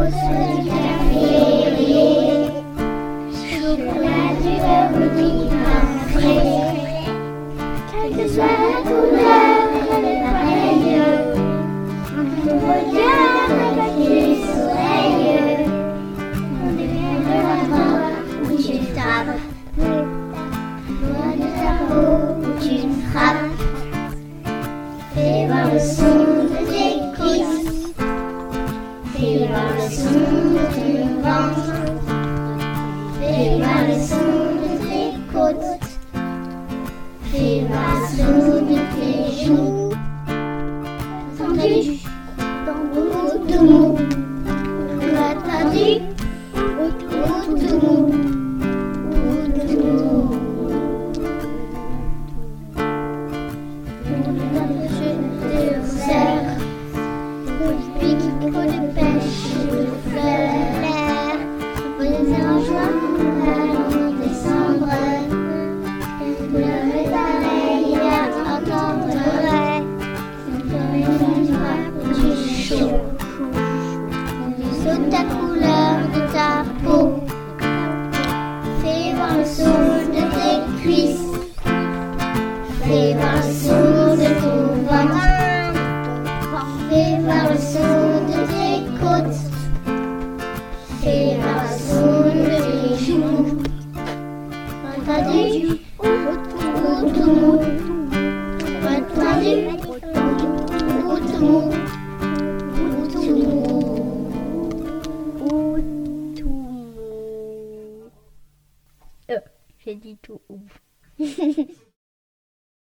soit du café, chocolat du beurre ou du pain frais. Quelle que soit la couleur, elle est pareille. Un beau regard avec du soleil. On devient de la main où tu tapes, loin de ta peau où tu frappes. Fais voir le son de tes cuisses, fais voir le son de ton ventre, fais voir le son de tes côtes, fais voir le son de tes joues. Entendu? Outoumou, entendu? Outoumou, outoumou. Je te sers, coup de pique, coup de pêche, coup de fleurs, posé en juin, en décembre, couleur est pareille à entendre, du chaud, du saut de ta couleur de ta peau, fais voir le son de tes cuisses, fais voir le son de ton ventre, fais voir le son de tes côtes, fais voir le son de tes joues. Entendu? Outoumou, entendu? Outoumou, outoumou, outoumou. J'ai dit tout ouf.